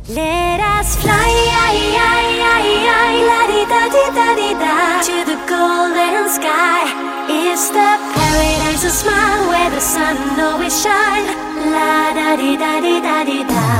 Let us fly, la-di-da-di-da-di-da, to the golden sky. It's the paradise of smile where the sun always shines. La-da-di-da-di-da-di-da.